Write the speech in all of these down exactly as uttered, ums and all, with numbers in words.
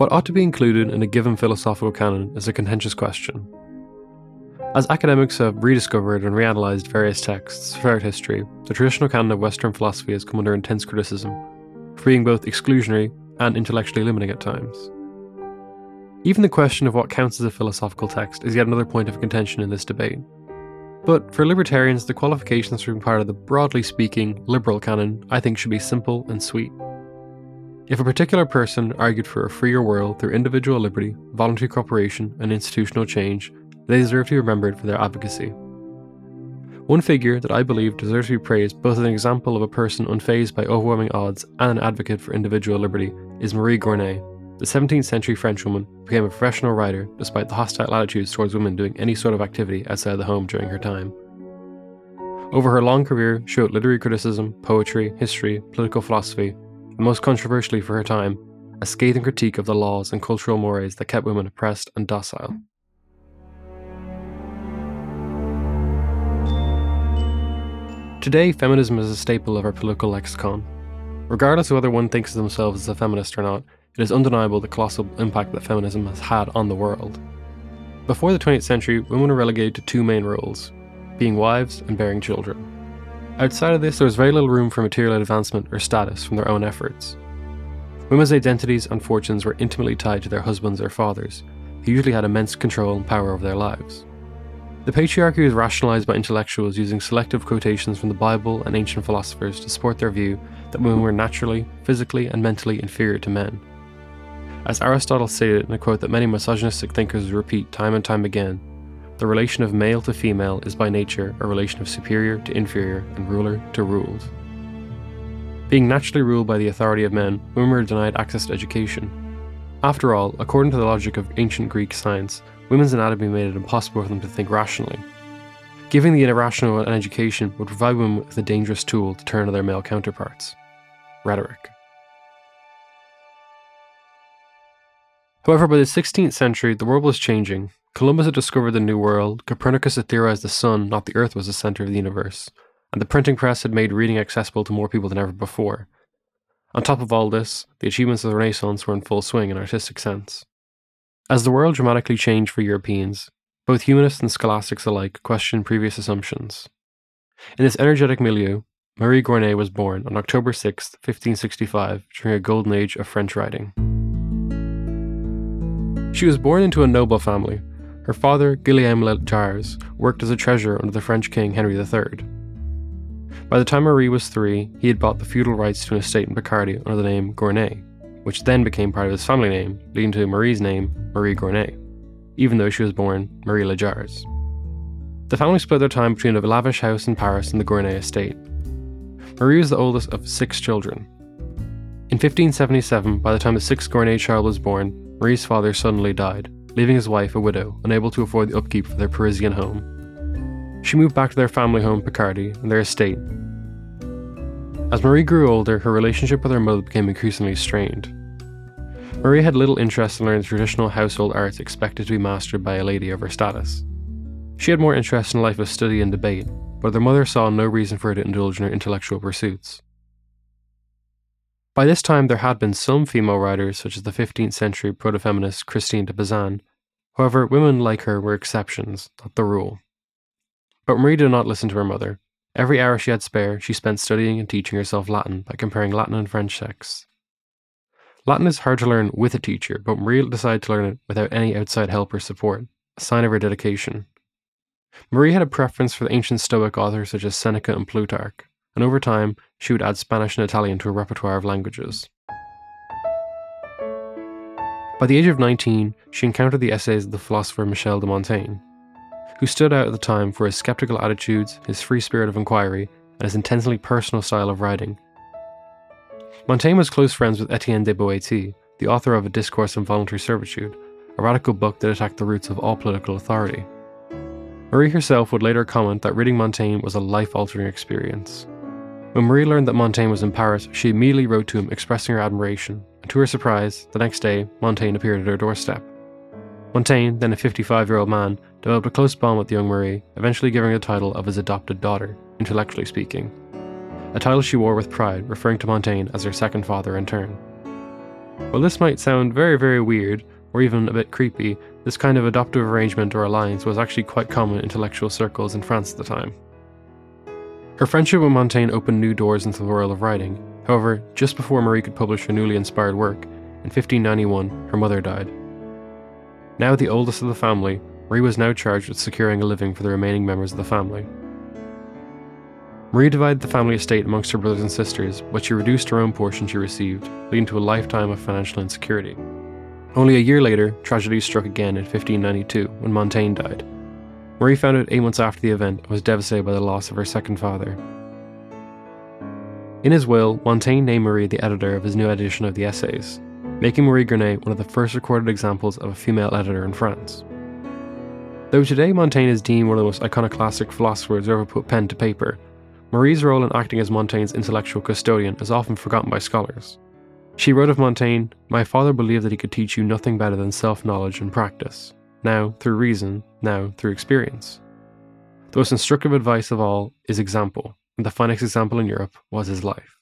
What ought to be included in a given philosophical canon is a contentious question. As academics have rediscovered and reanalyzed various texts throughout history, the traditional canon of Western philosophy has come under intense criticism, for being both exclusionary and intellectually limiting at times. Even the question of what counts as a philosophical text is yet another point of contention in this debate. But for libertarians, the qualifications for being part of the broadly speaking liberal canon I think should be simple and sweet. If a particular person argued for a freer world through individual liberty, voluntary cooperation, and institutional change, they deserve to be remembered for their advocacy. One figure that I believe deserves to be praised both as an example of a person unfazed by overwhelming odds and an advocate for individual liberty is Marie Gournay, the seventeenth century Frenchwoman who became a professional writer despite the hostile attitudes towards women doing any sort of activity outside the home during her time. Over her long career, she wrote literary criticism, poetry, history, political philosophy, and most controversially for her time, a scathing critique of the laws and cultural mores that kept women oppressed and docile. Today, feminism is a staple of our political lexicon. Regardless of whether one thinks of themselves as a feminist or not, it is undeniable the colossal impact that feminism has had on the world. Before the twentieth century, women were relegated to two main roles, being wives and bearing children. Outside of this, there was very little room for material advancement or status from their own efforts. Women's identities and fortunes were intimately tied to their husbands or fathers, who usually had immense control and power over their lives. The patriarchy was rationalized by intellectuals using selective quotations from the Bible and ancient philosophers to support their view that women were naturally, physically, and mentally inferior to men. As Aristotle stated in a quote that many misogynistic thinkers repeat time and time again, the relation of male to female is by nature a relation of superior to inferior and ruler to ruled. Being naturally ruled by the authority of men, women were denied access to education. After all, according to the logic of ancient Greek science, women's anatomy made it impossible for them to think rationally. Giving the irrational an education would provide women with a dangerous tool to turn to their male counterparts: rhetoric. However, by the sixteenth century, the world was changing. Columbus had discovered the New World, Copernicus had theorized the sun, not the earth, was the center of the universe, and the printing press had made reading accessible to more people than ever before. On top of all this, the achievements of the Renaissance were in full swing in an artistic sense. As the world dramatically changed for Europeans, both humanists and scholastics alike questioned previous assumptions. In this energetic milieu, Marie Gournay was born on October sixth, fifteen sixty-five, during a golden age of French writing. She was born into a noble family. Her father, Guillaume Le Jars, worked as a treasurer under the French king Henry the Third. By the time Marie was three, he had bought the feudal rights to an estate in Picardy under the name Gournay, which then became part of his family name, leading to Marie's name, Marie Gournay, even though she was born Marie Le Jars. The family split their time between a lavish house in Paris and the Gournay estate. Marie was the oldest of six children. In fifteen seventy-seven, by the time the sixth Gournay child was born, Marie's father suddenly died, leaving his wife a widow, unable to afford the upkeep of their Parisian home. She moved back to their family home Picardy and their estate. As Marie grew older, her relationship with her mother became increasingly strained. Marie had little interest in learning the traditional household arts expected to be mastered by a lady of her status. She had more interest in a life of study and debate, but her mother saw no reason for her to indulge in her intellectual pursuits. By this time, there had been some female writers, such as the fifteenth century proto-feminist Christine de Pizan. However, women like her were exceptions, not the rule. But Marie did not listen to her mother. Every hour she had spare, she spent studying and teaching herself Latin by comparing Latin and French texts. Latin is hard to learn with a teacher, but Marie decided to learn it without any outside help or support, a sign of her dedication. Marie had a preference for the ancient Stoic authors such as Seneca and Plutarch, and over time, she would add Spanish and Italian to a repertoire of languages. By the age of nineteen, she encountered the essays of the philosopher Michel de Montaigne, who stood out at the time for his skeptical attitudes, his free spirit of inquiry, and his intensely personal style of writing. Montaigne was close friends with Etienne de Boétie, the author of A Discourse on Voluntary Servitude, a radical book that attacked the roots of all political authority. Marie herself would later comment that reading Montaigne was a life-altering experience. When Marie learned that Montaigne was in Paris, she immediately wrote to him expressing her admiration, and to her surprise, the next day, Montaigne appeared at her doorstep. Montaigne, then a fifty-five-year-old man, developed a close bond with young Marie, eventually giving her the title of his adopted daughter, intellectually speaking. A title she wore with pride, referring to Montaigne as her second father in turn. While this might sound very, very weird, or even a bit creepy, this kind of adoptive arrangement or alliance was actually quite common in intellectual circles in France at the time. Her friendship with Montaigne opened new doors into the world of writing. However, just before Marie could publish her newly inspired work, in fifteen ninety-one, her mother died. Now the oldest of the family, Marie was now charged with securing a living for the remaining members of the family. Marie divided the family estate amongst her brothers and sisters, but she reduced her own portion she received, leading to a lifetime of financial insecurity. Only a year later, tragedy struck again in fifteen ninety-two, when Montaigne died. Marie found out eight months after the event and was devastated by the loss of her second father. In his will, Montaigne named Marie the editor of his new edition of the Essays, making Marie Grenay one of the first recorded examples of a female editor in France. Though today Montaigne is deemed one of the most iconoclastic philosophers who ever put pen to paper, Marie's role in acting as Montaigne's intellectual custodian is often forgotten by scholars. She wrote of Montaigne, "My father believed that he could teach you nothing better than self-knowledge and practice, now through reason, now through experience. The most instructive advice of all is example, and the finest example in Europe was his life."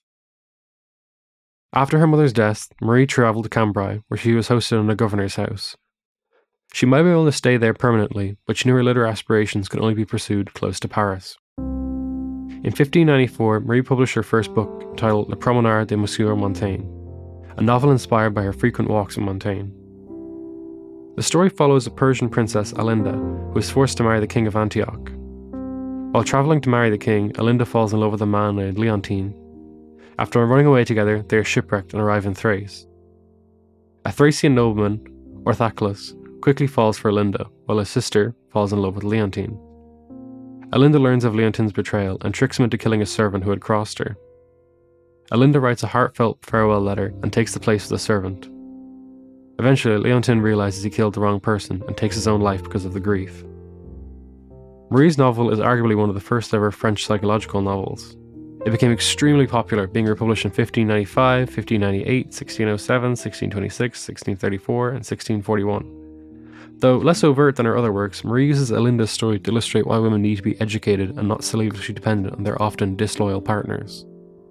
After her mother's death, Marie travelled to Cambrai, where she was hosted in a governor's house. She might be able to stay there permanently, but she knew her later aspirations could only be pursued close to Paris. In fifteen ninety-four, Marie published her first book, entitled Le Promenade de Monsieur Montaigne, a novel inspired by her frequent walks with Montaigne. The story follows a Persian princess, Alinda, who is forced to marry the king of Antioch. While travelling to marry the king, Alinda falls in love with a man named Leontine. After running away together, they are shipwrecked and arrive in Thrace. A Thracian nobleman, Orthaclus, quickly falls for Alinda, while his sister falls in love with Leontine. Alinda learns of Leontine's betrayal and tricks him into killing a servant who had crossed her. Alinda writes a heartfelt farewell letter and takes the place of the servant. Eventually, Leontine realizes he killed the wrong person and takes his own life because of the grief. Marie's novel is arguably one of the first ever French psychological novels. It became extremely popular, being republished in fifteen ninety-five, fifteen ninety-eight, sixteen oh seven, sixteen twenty-six, sixteen thirty-four, and sixteen forty-one. Though less overt than her other works, Marie uses Alinda's story to illustrate why women need to be educated and not slavishly dependent on their often disloyal partners.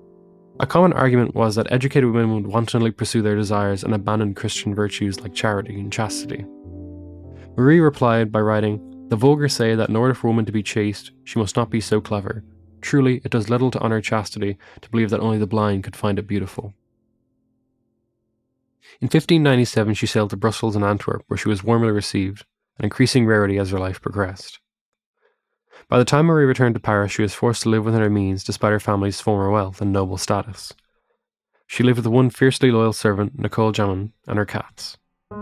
A common argument was that educated women would wantonly pursue their desires and abandon Christian virtues like charity and chastity. Marie replied by writing, "The vulgar say that in order for a woman to be chaste, she must not be so clever. Truly, it does little to honour chastity to believe that only the blind could find it beautiful." In fifteen ninety-seven, she sailed to Brussels and Antwerp, where she was warmly received, an increasing rarity as her life progressed. By the time Marie returned to Paris, she was forced to live within her means despite her family's former wealth and noble status. She lived with one fiercely loyal servant, Nicole Jamin, and her cats.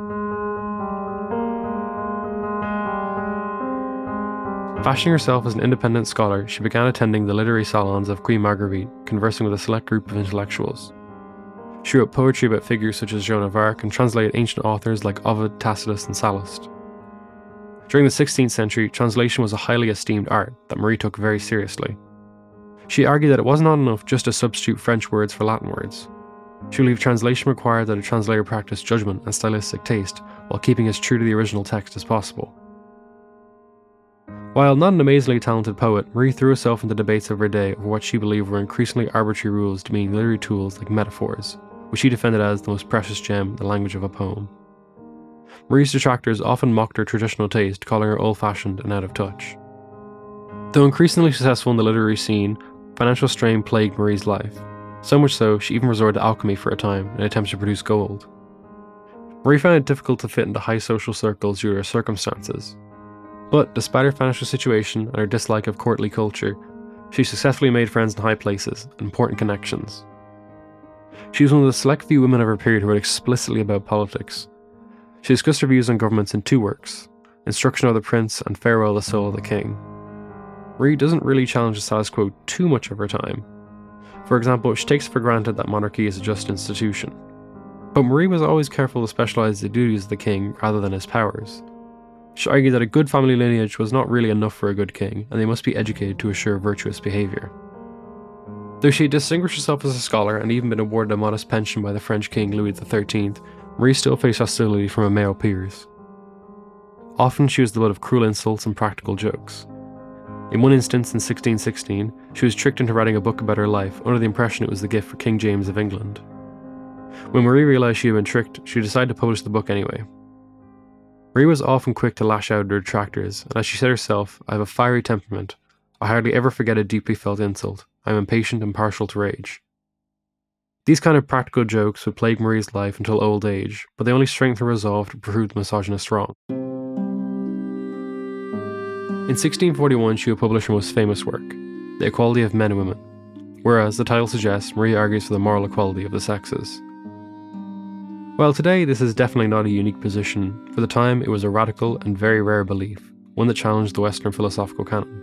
Fashioning herself as an independent scholar, she began attending the literary salons of Queen Marguerite, conversing with a select group of intellectuals. She wrote poetry about figures such as Joan of Arc and translated ancient authors like Ovid, Tacitus, and Sallust. During the sixteenth century, translation was a highly esteemed art that Marie took very seriously. She argued that it was not enough just to substitute French words for Latin words. She believed translation required that a translator practice judgment and stylistic taste while keeping as true to the original text as possible. While not an amazingly talented poet, Marie threw herself into debates of her day over what she believed were increasingly arbitrary rules demeaning literary tools like metaphors, which she defended as the most precious gem in the language of a poem. Marie's detractors often mocked her traditional taste, calling her old-fashioned and out of touch. Though increasingly successful in the literary scene, financial strain plagued Marie's life. So much so, she even resorted to alchemy for a time in attempts to produce gold. Marie found it difficult to fit into high social circles due to her circumstances. But despite her financial situation and her dislike of courtly culture, she successfully made friends in high places and important connections. She was one of the select few women of her period who wrote explicitly about politics. She discussed her views on governments in two works, Instruction of the Prince and Farewell the Soul of the King. Marie doesn't really challenge the status quo too much of her time. For example, she takes for granted that monarchy is a just institution. But Marie was always careful to specialise the duties of the king rather than his powers. She argued that a good family lineage was not really enough for a good king, and they must be educated to assure virtuous behaviour. Though she had distinguished herself as a scholar and even been awarded a modest pension by the French king Louis the thirteenth, Marie still faced hostility from her male peers. Often she was the butt of cruel insults and practical jokes. In one instance, in sixteen sixteen, she was tricked into writing a book about her life under the impression it was the gift for King James of England. When Marie realized she had been tricked, she decided to publish the book anyway. Marie was often quick to lash out at her detractors, and as she said herself, "I have a fiery temperament. I hardly ever forget a deeply felt insult. I am impatient and partial to rage." These kind of practical jokes would plague Marie's life until old age, but they only strengthened her resolve to prove the misogynist wrong. In sixteen forty-one, she would publish her most famous work, The Equality of Men and Women, where, as the title suggests, Marie argues for the moral equality of the sexes. While today this is definitely not a unique position, for the time it was a radical and very rare belief, one that challenged the Western philosophical canon.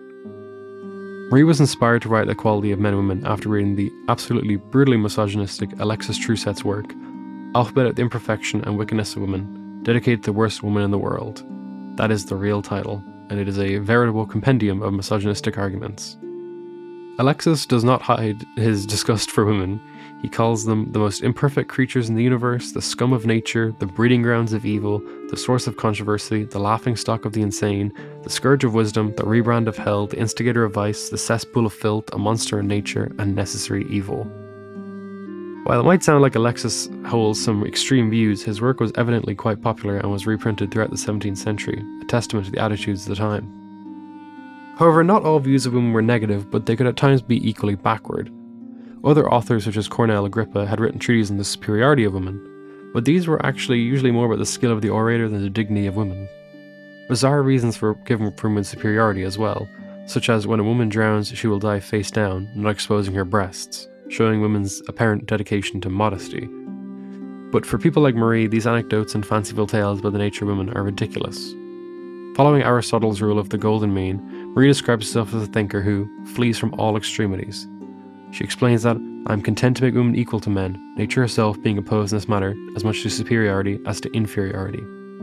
Marie was inspired to write The Equality of Men and Women after reading the absolutely brutally misogynistic Alexis Trousset's work, Alphabet of the Imperfection and Wickedness of Women, dedicated to the worst woman in the world. That is the real title, and it is a veritable compendium of misogynistic arguments. Alexis does not hide his disgust for women. He calls them the most imperfect creatures in the universe, the scum of nature, the breeding grounds of evil, the source of controversy, the laughingstock of the insane, the scourge of wisdom, the rebrand of hell, the instigator of vice, the cesspool of filth, a monster in nature, and necessary evil. While it might sound like Alexis holds some extreme views, his work was evidently quite popular and was reprinted throughout the seventeenth century, a testament to the attitudes of the time. However, not all views of women were negative, but they could at times be equally backward. Other authors such as Cornel Agrippa had written treatises on the superiority of women, but these were actually usually more about the skill of the orator than the dignity of women. Bizarre reasons were given for women's superiority as well, such as when a woman drowns she will die face down, not exposing her breasts, showing women's apparent dedication to modesty. But for people like Marie, these anecdotes and fanciful tales about the nature of women are ridiculous. Following Aristotle's rule of the golden mean, Marie describes herself as a thinker who flees from all extremities. She explains that, "I am content to make women equal to men, nature herself being opposed in this matter as much to superiority as to inferiority."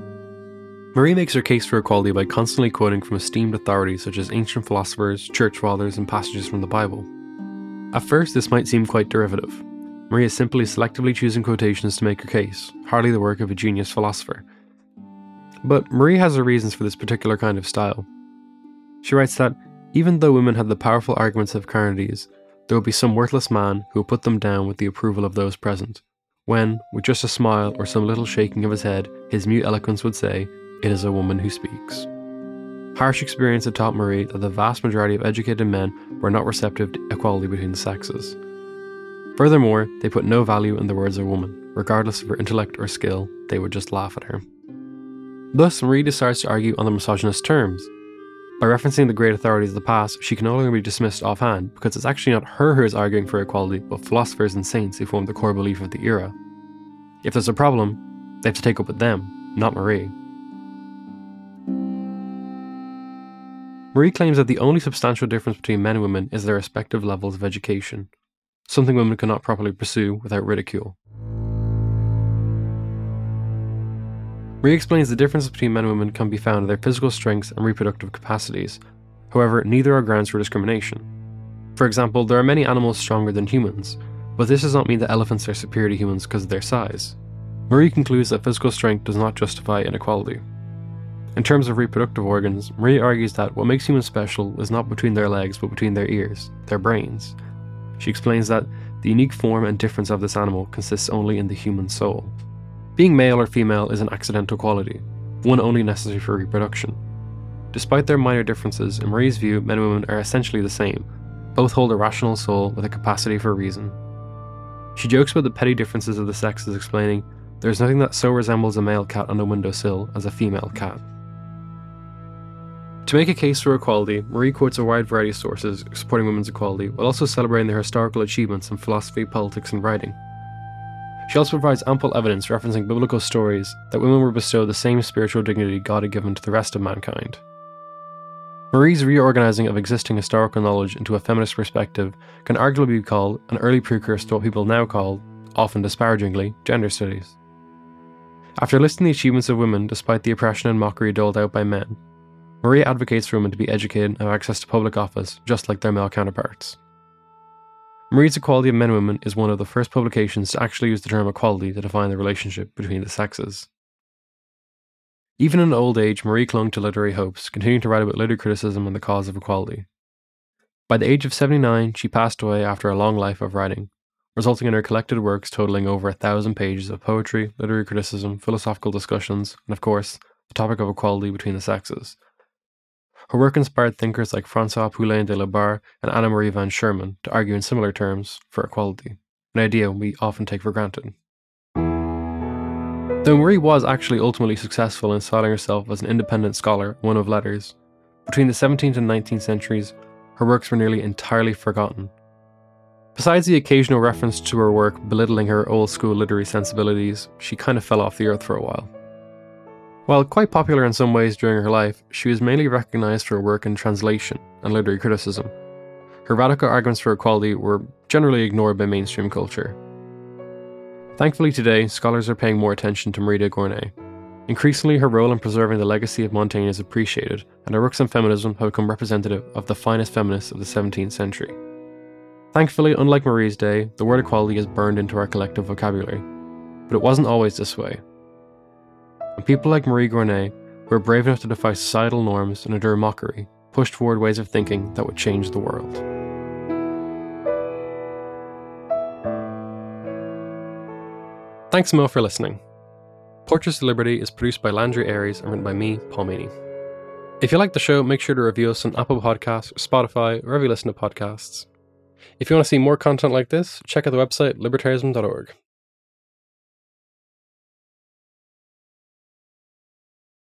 Marie makes her case for equality by constantly quoting from esteemed authorities such as ancient philosophers, church fathers, and passages from the Bible. At first, this might seem quite derivative. Marie is simply selectively choosing quotations to make her case, hardly the work of a genius philosopher. But Marie has her reasons for this particular kind of style. She writes that, even though women had the powerful arguments of Carneades, there will be some worthless man who will put them down with the approval of those present, when, with just a smile or some little shaking of his head, his mute eloquence would say, "It is a woman who speaks." Harsh experience had taught Marie that the vast majority of educated men were not receptive to equality between the sexes. Furthermore, they put no value in the words of a woman. Regardless of her intellect or skill, they would just laugh at her. Thus, Marie decides to argue on the misogynist terms. By referencing the great authorities of the past, she can no longer be dismissed offhand, because it's actually not her who is arguing for equality, but philosophers and saints who formed the core belief of the era. If there's a problem, they have to take up with them, not Marie. Marie claims that the only substantial difference between men and women is their respective levels of education, something women cannot properly pursue without ridicule. Marie explains the differences between men and women can be found in their physical strengths and reproductive capacities. However, neither are grounds for discrimination. For example, there are many animals stronger than humans, but this does not mean that elephants are superior to humans because of their size. Marie concludes that physical strength does not justify inequality. In terms of reproductive organs, Marie argues that what makes humans special is not between their legs but between their ears, their brains. She explains that the unique form and difference of this animal consists only in the human soul. Being male or female is an accidental quality, one only necessary for reproduction. Despite their minor differences, in Marie's view, men and women are essentially the same. Both hold a rational soul with a capacity for reason. She jokes about the petty differences of the sexes, explaining, "There is nothing that so resembles a male cat on a windowsill as a female cat." To make a case for equality, Marie quotes a wide variety of sources supporting women's equality, while also celebrating their historical achievements in philosophy, politics, and writing. She also provides ample evidence referencing biblical stories that women were bestowed the same spiritual dignity God had given to the rest of mankind. Marie's reorganizing of existing historical knowledge into a feminist perspective can arguably be called an early precursor to what people now call, often disparagingly, gender studies. After listing the achievements of women despite the oppression and mockery doled out by men, Marie advocates for women to be educated and have access to public office just like their male counterparts. Marie's Equality of Men and Women is one of the first publications to actually use the term equality to define the relationship between the sexes. Even in old age, Marie clung to literary hopes, continuing to write about literary criticism and the cause of equality. By the age of seventy-nine, she passed away after a long life of writing, resulting in her collected works totaling over a thousand pages of poetry, literary criticism, philosophical discussions, and of course, the topic of equality between the sexes. Her work inspired thinkers like Francois Poulain de la Barre and Anna Marie van Sherman to argue in similar terms for equality, an idea we often take for granted. Though Marie was actually ultimately successful in styling herself as an independent scholar, one of letters, between the seventeenth and nineteenth centuries, her works were nearly entirely forgotten. Besides the occasional reference to her work belittling her old-school literary sensibilities, she kind of fell off the earth for a while. While quite popular in some ways during her life, she was mainly recognised for her work in translation and literary criticism. Her radical arguments for equality were generally ignored by mainstream culture. Thankfully today, scholars are paying more attention to Marie de Gournay. Increasingly, her role in preserving the legacy of Montaigne is appreciated, and her works on feminism have become representative of the finest feminists of the seventeenth century. Thankfully, unlike Marie's day, the word equality is burned into our collective vocabulary. But it wasn't always this way. And people like Marie Gournay, who were brave enough to defy societal norms and endure mockery, pushed forward ways of thinking that would change the world. Thanks, Mo, for listening. Portraits of Liberty is produced by Landry Aries and written by me, Paul Meany. If you like the show, make sure to review us on Apple Podcasts, or Spotify, or wherever you listen to podcasts. If you want to see more content like this, check out the website libertarianism dot org.